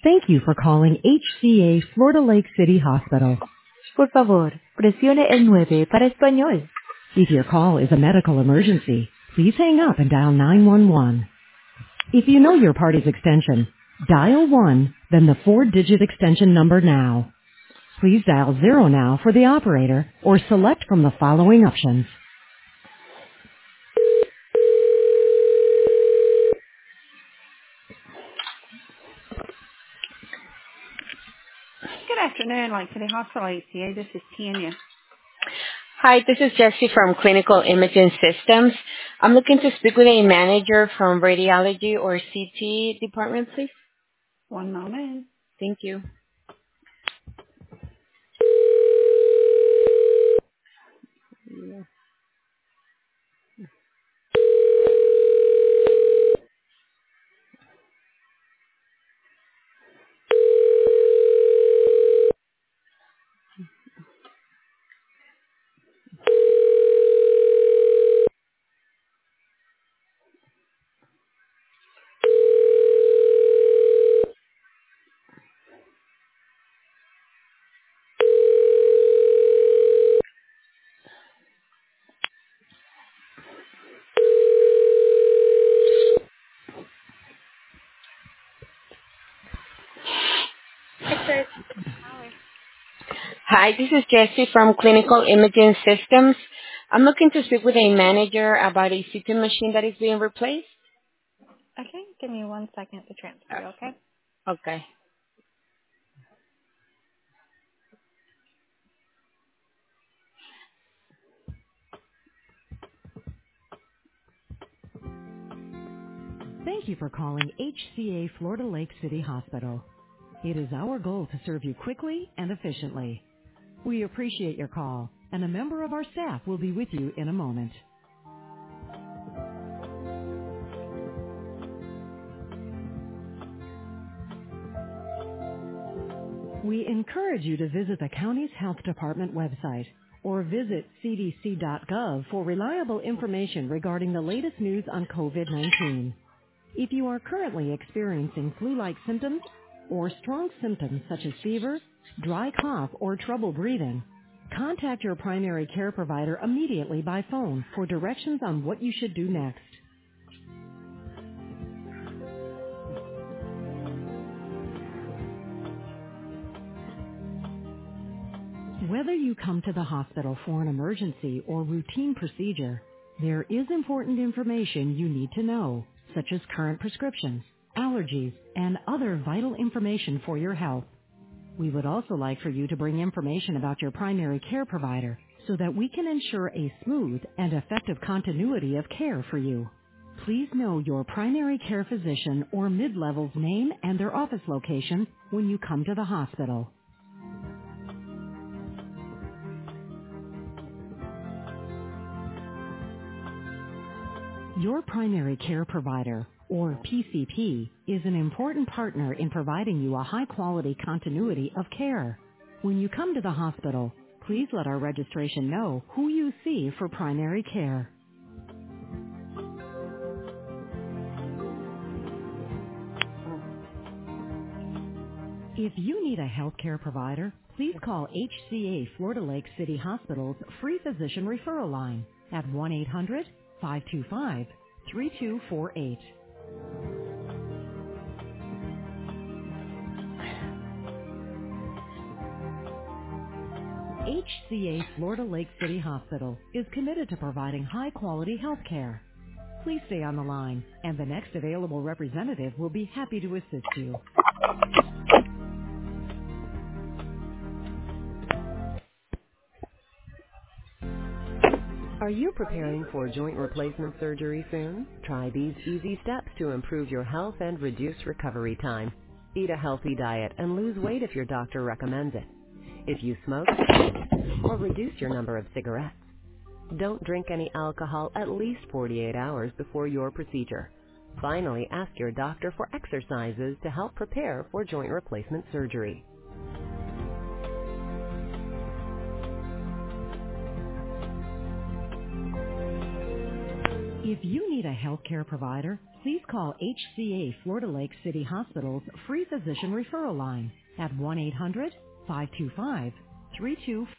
Thank you for calling HCA Florida Lake City Hospital. Por favor, presione el 9 para español. If your call is a medical emergency, please hang up and dial 911. If you know your party's extension, dial 1, then the 4-digit extension number now. Please dial 0 now for the operator or select from the following options. Good afternoon, Lake City Hospital HCA. This is Tanya. Hi, this is Jessie from Clinical Imaging Systems. I'm looking to speak with a manager from radiology or CT department, please. One moment. Thank you. Hi, this is Jessie from Clinical Imaging Systems. I'm looking to speak with a manager about a CT machine that is being replaced. Okay, give me 1 second to transfer you, okay? Okay. Thank you for calling HCA Florida Lake City Hospital. It is our goal to serve you quickly and efficiently. We appreciate your call, and a member of our staff will be with you in a moment. We encourage you to visit the county's health department website or visit cdc.gov for reliable information regarding the latest news on COVID-19. If you are currently experiencing flu-like symptoms or strong symptoms such as fever, dry cough, or trouble breathing, contact your primary care provider immediately by phone for directions on what you should do next. Whether you come to the hospital for an emergency or routine procedure, there is important information you need to know, such as current prescriptions, allergies, and other vital information for your health. We would also like for you to bring information about your primary care provider so that we can ensure a smooth and effective continuity of care for you. Please know your primary care physician or mid-level's name and their office location when you come to the hospital. Your primary care provider, or PCP, is an important partner in providing you a high-quality continuity of care. When you come to the hospital, please let our registration know who you see for primary care. If you need a healthcare provider, please call HCA Florida Lake City Hospital's free physician referral line at 1-800-525-3248. HCA Florida Lake City Hospital is committed to providing high-quality health care. Please stay on the line, and the next available representative will be happy to assist you. Are you preparing for joint replacement surgery soon? Try these easy steps to improve your health and reduce recovery time. Eat a healthy diet and lose weight if your doctor recommends it. If you smoke, or reduce your number of cigarettes. Don't drink any alcohol at least 48 hours before your procedure. Finally, ask your doctor for exercises to help prepare for joint replacement surgery. If you need a healthcare provider, please call HCA Florida Lake City Hospital's free physician referral line at 1-800-525-32